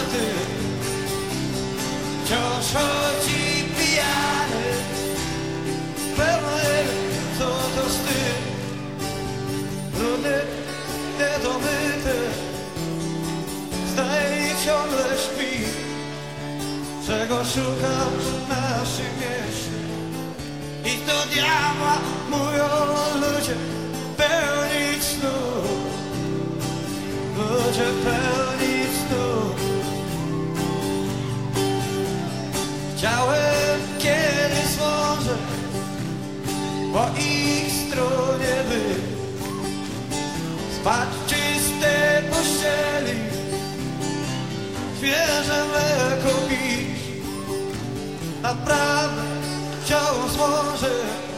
ty wciąż chodzi pijany, pełny co to wstyd, brudny, niedomyty, zdaje ciągle śpi. Czego szukasz w naszym mieście? I do diabła mówią ludzie pełni snu, ludzie pełni snu. Chciałem kiedyś może po ich stronie być, spać w czystej pościeli, świeże mleko pić. Naprawdę chciałem może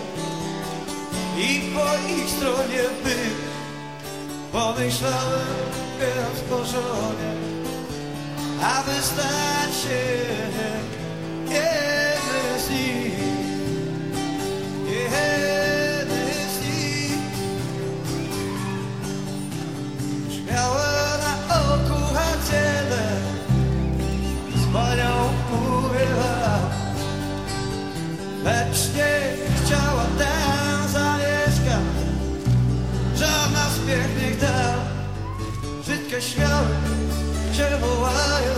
i po ich stronie być. Pomyślałem więc po żonie, aby stać się jednym z nich, jednym z nich. Miałem na oku hacielę, z panią uwielał, lecz nie chciała tam zamieszkać żadna z pięknych dam. Brzydkie śmiały się wołają,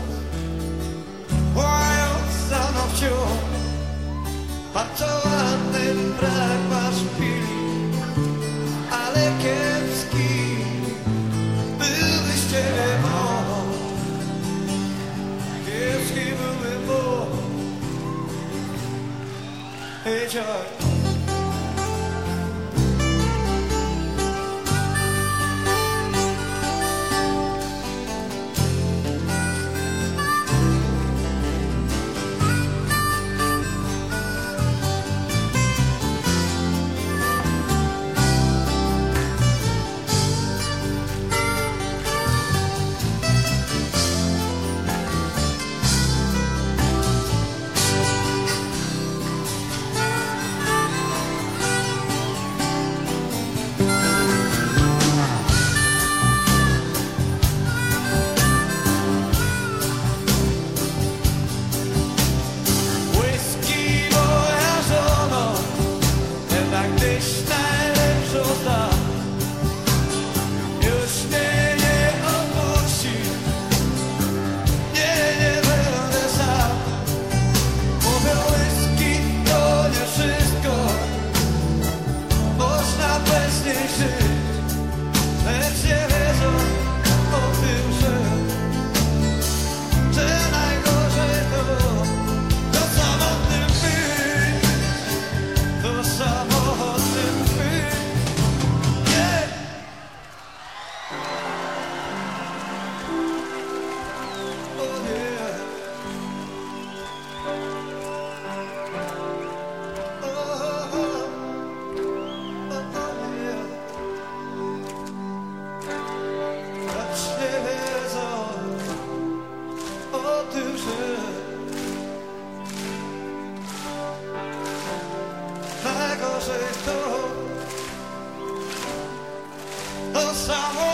wołając za mną wciąż. Bardzo ładny brak masz chwili, ale kiepski byłbyś ciebie mąż. Kiepski byłby mąż. Hey, Joy. Najgorzej to samo